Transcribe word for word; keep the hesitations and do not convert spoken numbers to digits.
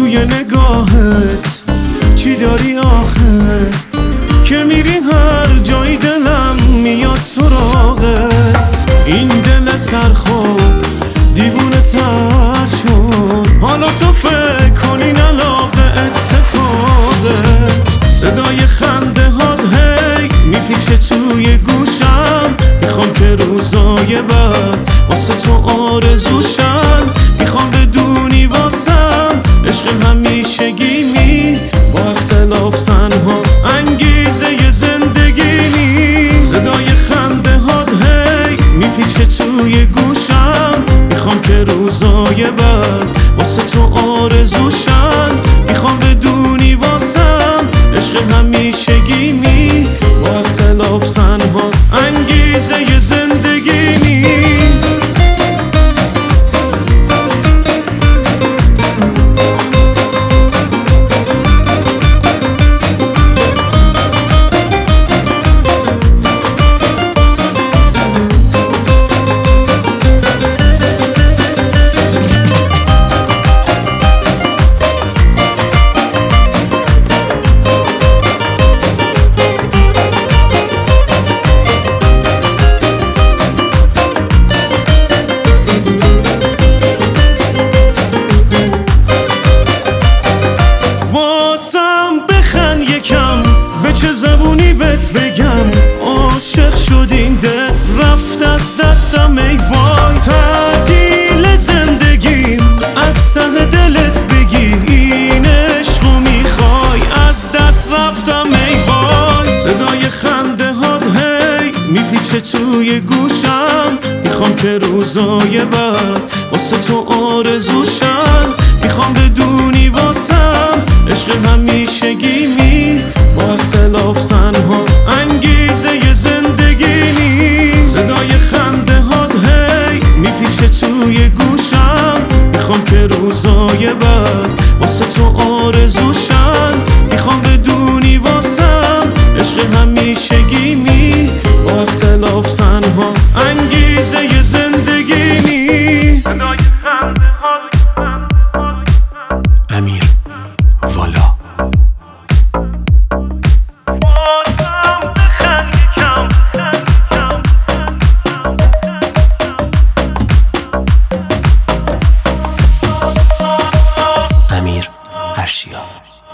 توی نگاهت چی داری آخه که میری هر جایی دلم میاد سراغت. این دل سرخور دیوونه تر شد، حالا تو فکر کنین علاقه اتفاقه. صدای خنده هات هی میپیچه توی گوشم، میخوام که روزای بعد واسه تو آرزوشم. میخوام بدونی واسم عشق همیشگی می، با اختلاف تنها انگیزه زندگی می. صدای خنده هات هی میپیچه توی گوشم، میخوام که روزای بعد واسه تو آرزوشم. میخوام بدونی واسم عشق همیشگی می، با اختلاف تنها انگیزه زندگی می. چه زبونی بهت بگم عاشق شد این دل، رفت از دستم ای وای. تعطیل زندگیم از ته دلت بگی این عشقو میخوای، از دست رفتم ای وای. صدای خنده هات هی میپیچه توی گوشم، میخوام که روزای بعد واسه تو آرزوشم. میخوام بدونی واسم عشق همیشگی می، با اختلاف تنها انگیزه زندگی می. صدای خنده هات هی میپیچه توی گوشم، میخوام که روزای بعد واسه تو آرزوشم. میخوام بدونی واسم عشق همیشگی می، با اختلاف تنها انگیزه زندگی می. صدای خنده هات امیر والا. امیر ارشیا.